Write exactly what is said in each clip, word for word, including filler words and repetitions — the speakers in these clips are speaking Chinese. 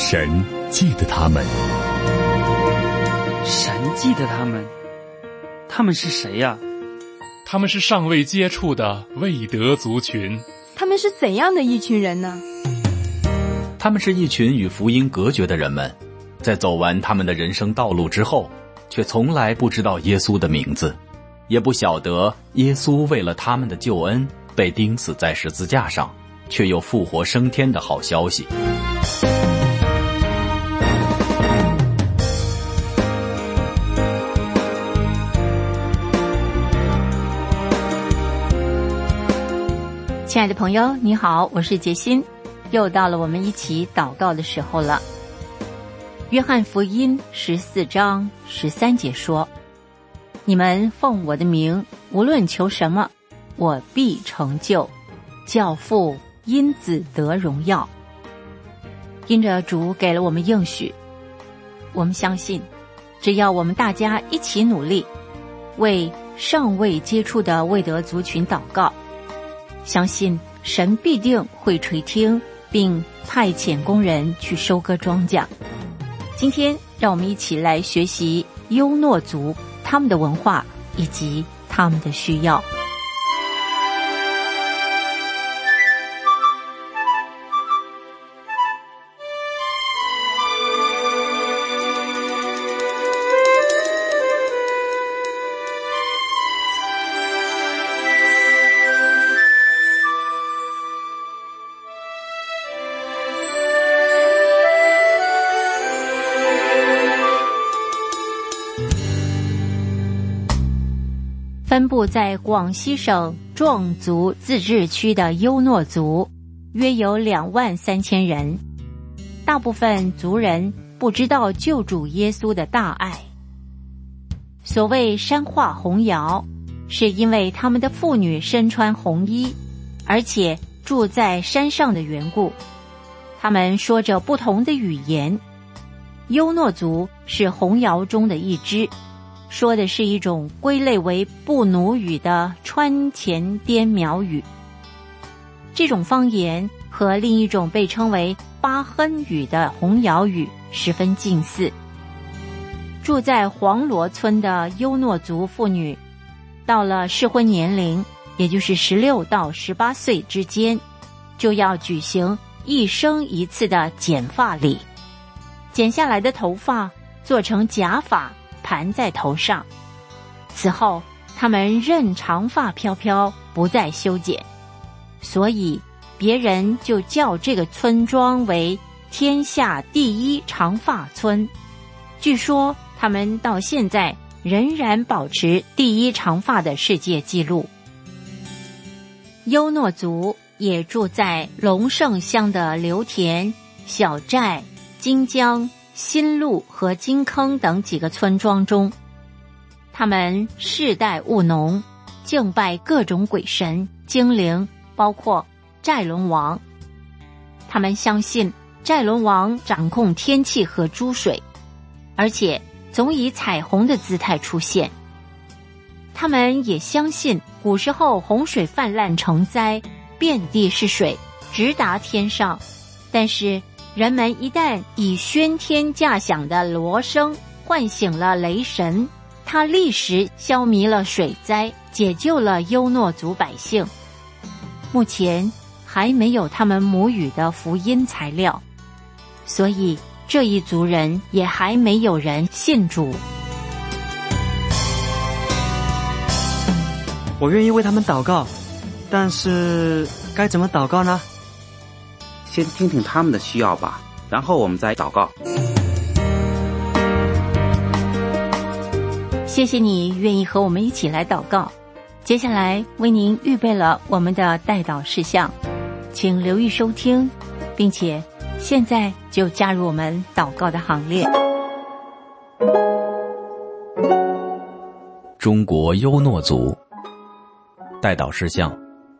神记得他们。 神记得他们？他们是谁呀？ 他们是尚未接触的未得族群。 他们是怎样的一群人呢？ 他们是一群与福音隔绝的人们，在走完他们的人生道路之后，却从来不知道耶稣的名字，也不晓得耶稣为了他们的救恩被钉死在十字架上，却又复活升天的好消息。 亲爱的朋友，你好，我是杰心，又到了我们一起祷告的时候了。约翰福音十四章十三节说，你们奉我的名无论求什么，我必成就，叫父因子得荣耀。因着主给了我们应许，我们相信只要我们大家一起努力，为尚未接触的未得族群祷告，相信神必定会垂听，并派遣工人去收割庄稼。今天让我们一起来学习优诺族他们的文化以及他们的需要。分布在广西省壮族自治区的优诺族约有两万三千人，大部分族人不知道救主耶稣的大爱。所谓山化红窑，是因为他们的妇女身穿红衣，而且住在山上的缘故。他们说着不同的语言。优诺族是红窑中的一支，说的是一种归类为布奴语的川黔滇苗语。这种方言和另一种被称为巴亨语的红窑语十分近似。住在黄罗村的优诺族妇女，到了适婚年龄，也就是十六到十八岁之间，就要举行一生一次的剪发礼。剪下来的头发做成假发盘在头上，此后他们任长发飘飘，不再修剪，所以别人就叫这个村庄为天下第一长发村。据说他们到现在仍然保持第一长发的世界纪录。优诺族也住在龙胜乡的刘田、小寨、金江、新路和金坑等几个村庄中，他们世代务农，敬拜各种鬼神精灵，包括寨伦王。他们相信寨伦王掌控天气和诸水，而且总以彩虹的姿态出现。他们也相信古时候洪水泛滥成灾，遍地是水，直达天上，但是人们一旦以喧天价响的锣声唤醒了雷神，他立时消弭了水灾，解救了优诺族百姓。目前还没有他们母语的福音材料，所以这一族人也还没有人信主。 我愿意为他们祷告，但是该怎么祷告呢？ 先听听他们的需要吧，然后我们再祷告。 谢谢你愿意和我们一起来祷告。接下来为您预备了我们的代祷事项，请留意收听，并且现在就加入我们祷告的行列。 中国优诺族代祷事项，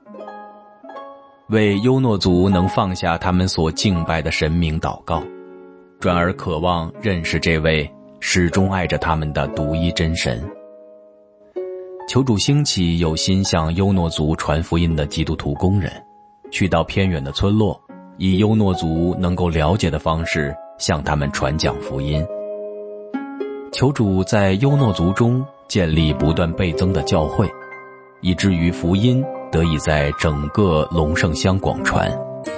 为优诺族能放下他们所敬拜的神明祷告，转而渴望认识这位始终爱着他们的独一真神。求主兴起有心向优诺族传福音的基督徒工人，去到偏远的村落，以优诺族能够了解的方式向他们传讲福音。求主在优诺族中建立不断倍增的教会，以至于福音得以在整个龙胜乡广传。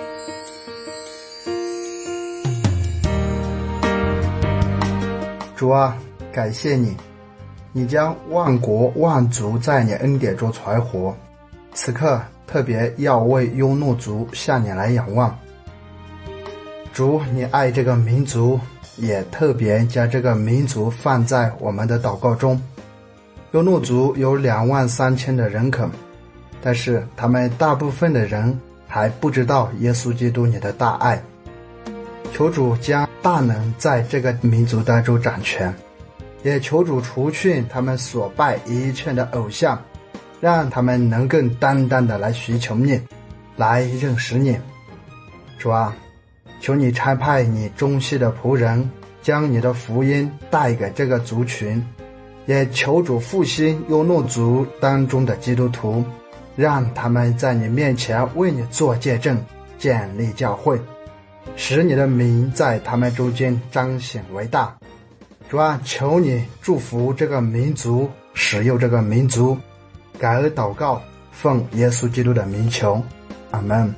主啊，感谢你，你将万国万族在你恩典中存活。此刻特别要为优诺族向你来仰望。主，你爱这个民族，也特别将这个民族放在我们的祷告中。优诺族有两万三千的人口，但是他们大部分的人还不知道耶稣基督你的大爱。求主将大能在这个民族当中掌权，也求主除去他们所拜一切的偶像，让他们能更单单的来寻求你，来认识你。主啊，求你差派你忠心的仆人，将你的福音带给这个族群，也求主复兴优诺族当中的基督徒，让他们在你面前为你做见证，建立教会，使你的名在他们中间彰显为大。主啊，求你祝福这个民族，使用这个民族。感恩祷告，奉耶稣基督的名求，阿们。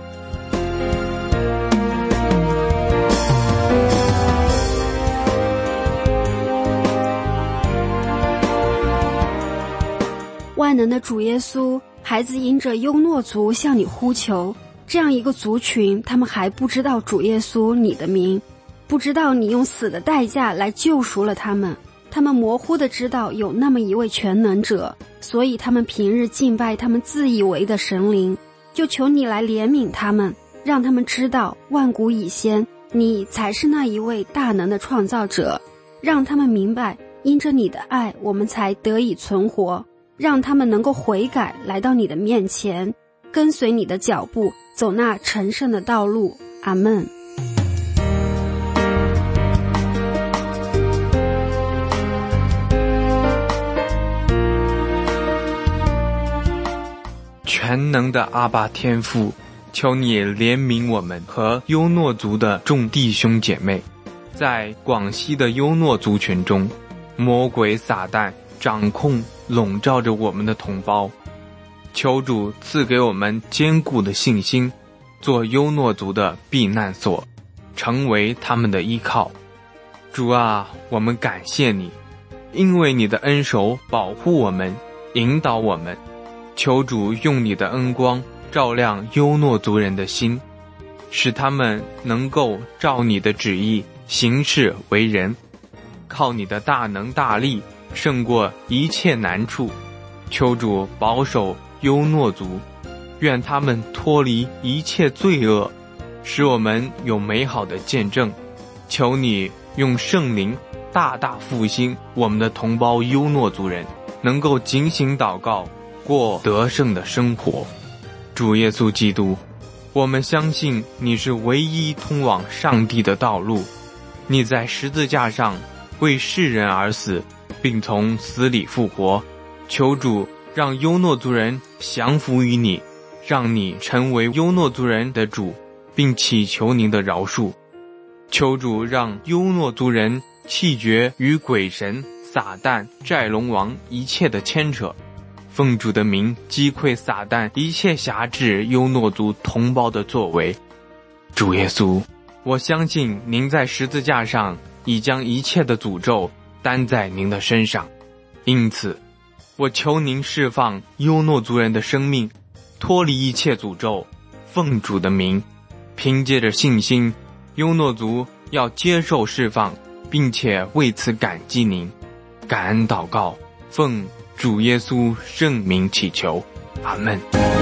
万能的主耶稣，孩子因着优诺族向你呼求，这样一个族群，他们还不知道主耶稣你的名，不知道你用死的代价来救赎了他们。他们模糊地知道有那么一位全能者，所以他们平日敬拜他们自以为的神灵。就求你来怜悯他们，让他们知道万古以先你才是那一位大能的创造者，让他们明白因着你的爱我们才得以存活，让他们能够悔改，来到你的面前，跟随你的脚步，走那成圣的道路。阿们。 全能的阿爸天父，求你怜悯我们和优诺族的众弟兄姐妹。在广西的优诺族群中，魔鬼撒旦掌控笼罩着我们的同胞，求主赐给我们坚固的信心，做优诺族的避难所，成为他们的依靠。主啊，我们感谢你，因为你的恩手保护我们，引导我们。求主用你的恩光照亮优诺族人的心，使他们能够照你的旨意行事为人，靠你的大能大力胜过一切难处。求主保守优诺族，愿他们脱离一切罪恶，使我们有美好的见证。求你用圣灵大大复兴我们的同胞优诺族人，能够警醒祷告，过得胜的生活。主耶稣基督，我们相信你是唯一通往上帝的道路，你在十字架上为世人而死，并从死里复活。求主让优诺族人降服于你，让你成为优诺族人的主，并祈求您的饶恕。求主让优诺族人弃绝与鬼神、撒旦、寨龙王一切的牵扯，奉主的名击溃撒旦一切辖制优诺族同胞的作为。主耶稣，我相信您在十字架上已将一切的诅咒担在您的身上，因此我求您释放优诺族人的生命，脱离一切诅咒。奉主的名，凭借着信心，优诺族要接受释放，并且为此感激您。感恩祷告，奉主耶稣圣名祈求，阿们。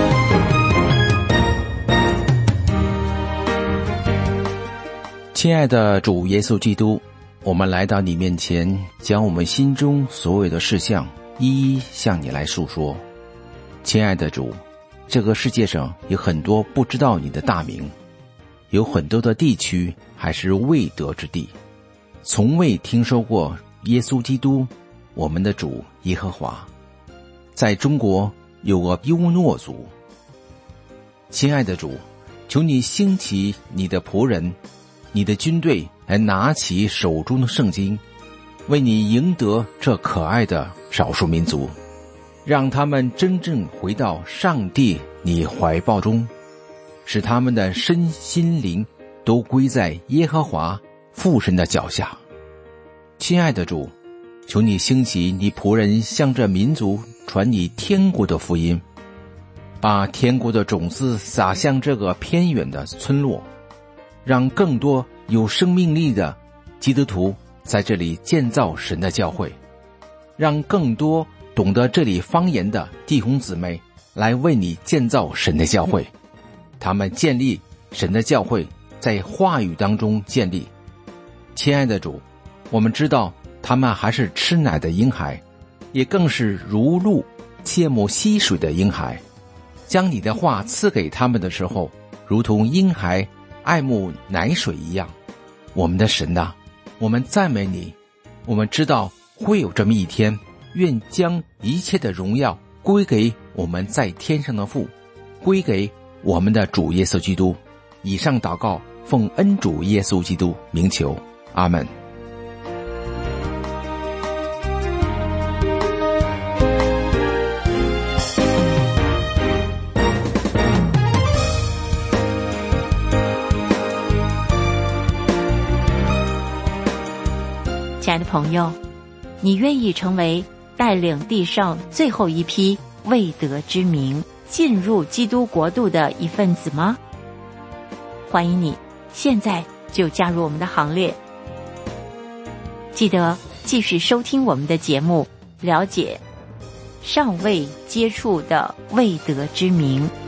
亲爱的主耶稣基督，我们来到你面前，将我们心中所有的事项一一向你来诉说。亲爱的主，这个世界上有很多不知道你的大名，有很多的地区还是未得之地，从未听说过耶稣基督，我们的主耶和华。在中国有个优诺族。亲爱的主，求你兴起你的仆人， 你的军队来拿起手中的圣经，为你赢得这可爱的少数民族，让他们真正回到上帝你怀抱中，使他们的身心灵都归在耶和华父神的脚下。亲爱的主，求你兴起你仆人向这民族传你天国的福音，把天国的种子撒向这个偏远的村落，让更多有生命力的基督徒在这里建造神的教会，让更多懂得这里方言的弟兄姊妹来为你建造神的教会。他们建立神的教会，在话语当中建立。亲爱的主，我们知道他们还是吃奶的婴孩，也更是如鹿切慕溪水的婴孩。将你的话赐给他们的时候，如同婴孩爱慕奶水一样。我们的神啊，我们赞美你，我们知道会有这么一天，愿将一切的荣耀归给我们在天上的父，归给我们的主耶稣基督。以上祷告奉恩主耶稣基督名求，阿们。 亲爱的朋友，你愿意成为带领地上最后一批未得之民进入基督国度的一份子吗？欢迎你现在就加入我们的行列。记得继续收听我们的节目，了解尚未接触的未得之民。